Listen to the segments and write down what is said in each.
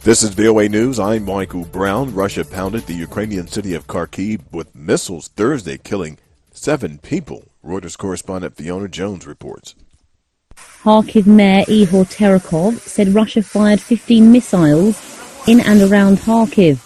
This is VOA News. I'm Michael Brown. Russia pounded the Ukrainian city of Kharkiv with missiles Thursday, killing 7 people. Reuters correspondent Fiona Jones reports. Kharkiv Mayor Ihor Terekov said Russia fired 15 missiles in and around Kharkiv.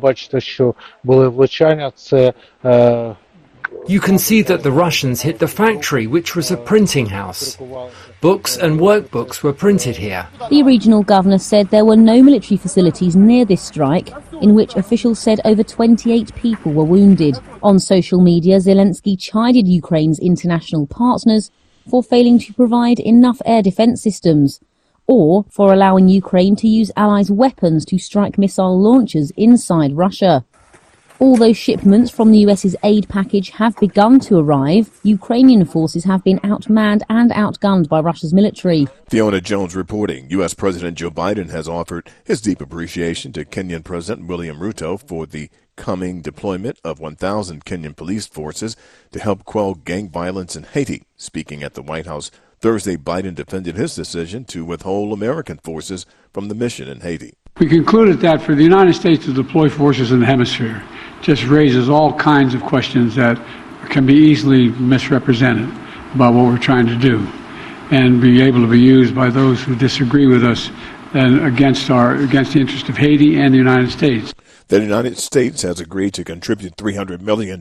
You can see that the Russians hit the factory, which was a printing house. Books and workbooks were printed here. The regional governor said there were no military facilities near this strike, in which officials said over 28 people were wounded. On social media, Zelensky chided Ukraine's international partners for failing to provide enough air defence systems, or for allowing Ukraine to use allies' weapons to strike missile launchers inside Russia. Although shipments from the US's aid package have begun to arrive, Ukrainian forces have been outmanned and outgunned by Russia's military. Fiona Jones reporting. U.S. President Joe Biden has offered his deep appreciation to Kenyan President William Ruto for the coming deployment of 1,000 Kenyan police forces to help quell gang violence in Haiti. Speaking at the White House Thursday, Biden defended his decision to withhold American forces from the mission in Haiti. We concluded that for the United States to deploy forces in the hemisphere just raises all kinds of questions that can be easily misrepresented about what we're trying to do and be able to be used by those who disagree with us and against the interest of Haiti and the United States. The United States has agreed to contribute $300 million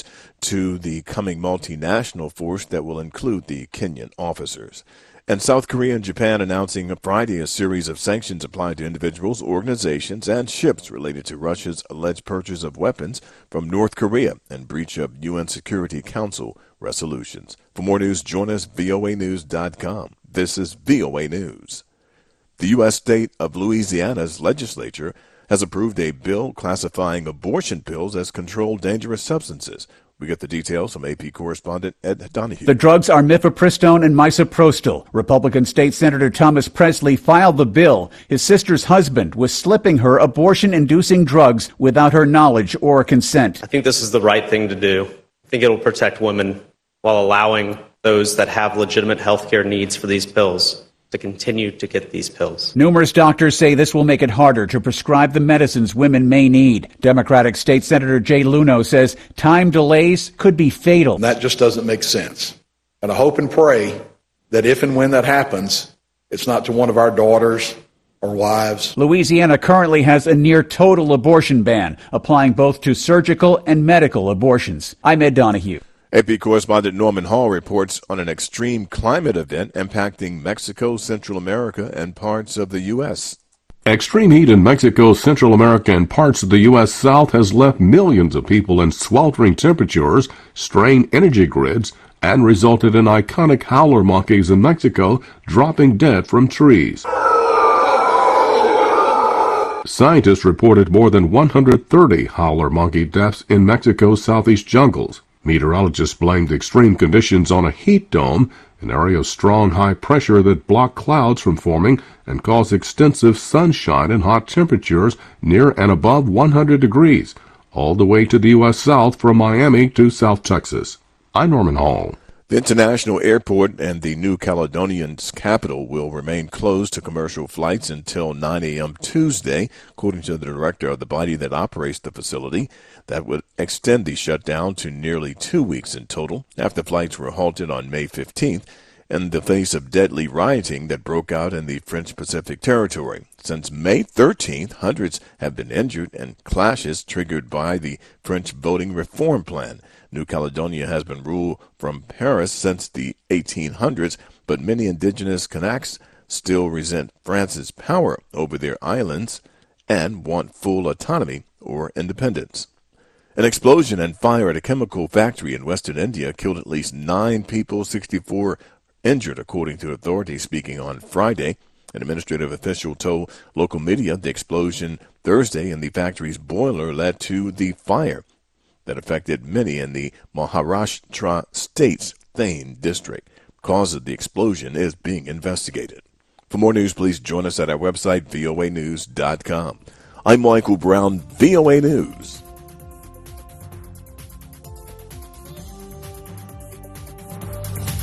to the coming multinational force that will include the Kenyan officers. And South Korea and Japan announcing Friday a series of sanctions applied to individuals, organizations, and ships related to Russia's alleged purchase of weapons from North Korea and breach of UN Security Council resolutions. For more news, join us voanews.com. This is VOA News. The U.S. state of Louisiana's legislature has approved a bill classifying abortion pills as controlled dangerous substances. We get the details from AP correspondent Ed Donahue. The drugs are mifepristone and misoprostol. Republican State Senator Thomas Presley filed the bill. His sister's husband was slipping her abortion-inducing drugs without her knowledge or consent. I think this is the right thing to do. I think it'll protect women while allowing those that have legitimate health care needs for these pills to continue to get these pills. Numerous doctors say this will make it harder to prescribe the medicines women may need. Democratic State Senator Jay Luno says time delays could be fatal. That just doesn't make sense. And I hope and pray that if and when that happens, it's not to one of our daughters or wives. Louisiana currently has a near total abortion ban, applying both to surgical and medical abortions. I'm Ed Donahue. AP correspondent Norman Hall reports on an extreme climate event impacting Mexico, Central America, and parts of the U.S. Extreme heat in Mexico, Central America, and parts of the U.S. South has left millions of people in sweltering temperatures, strained energy grids, and resulted in iconic howler monkeys in Mexico dropping dead from trees. Scientists reported more than 130 howler monkey deaths in Mexico's southeast jungles. Meteorologists blamed extreme conditions on a heat dome, an area of strong high pressure that blocked clouds from forming and caused extensive sunshine and hot temperatures near and above 100 degrees, all the way to the U.S. South from Miami to South Texas. I'm Norman Hall. The international airport and the New Caledonian's capital will remain closed to commercial flights until 9 a.m. Tuesday, according to the director of the body that operates the facility. That would extend the shutdown to nearly 2 weeks in total after flights were halted on May 15th in the face of deadly rioting that broke out in the French Pacific Territory. Since May 13th, hundreds have been injured in clashes triggered by the French voting reform plan. New Caledonia has been ruled from Paris since the 1800s, but many indigenous Kanaks still resent France's power over their islands and want full autonomy or independence. An explosion and fire at a chemical factory in western India killed at least 9 people, 64 injured, according to authorities speaking on Friday. An administrative official told local media the explosion Thursday in the factory's boiler led to the fire that affected many in the Maharashtra state's Thane district. Cause of the explosion is being investigated. For more news, please join us at our website, voanews.com. I'm Michael Brown, VOA News.